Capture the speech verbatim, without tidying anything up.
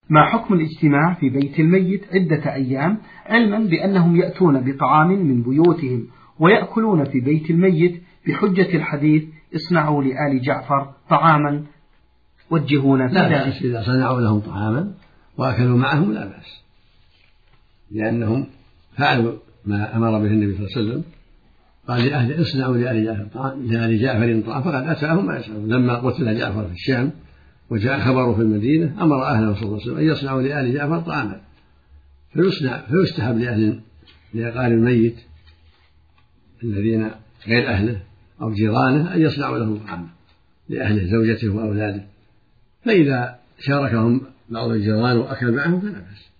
ما حكم الاجتماع في بيت الميت عدة أيام علما بأنهم يأتون بطعام من بيوتهم ويأكلون في بيت الميت بحجة الحديث اصنعوا لآل جعفر طعاما وجهونا في لا ذلك؟ بأس إذا صنعوا لهم طعاما وأكلوا معهم لا بأس، لأنهم فعلوا ما أمر به النبي صلى الله عليه وسلم، قال لأهل اصنعوا لآل جعفر لآل جعفر طعاما فقد أتاهم ما يسعون. لما قتل جعفر في الشام وجاء خبره في المدينة أمر أهله صلى الله عليه وسلم أن يصنعوا لآل جعفر طعاما، فيصنع فيستحب لأهل لأقارب الميت الذين غير أهله أو جيرانه أن يصنعوا له طعاما لأهله زوجته وأولاده، فإذا شاركهم بعض الجيران وأكل معهم فلا بأس.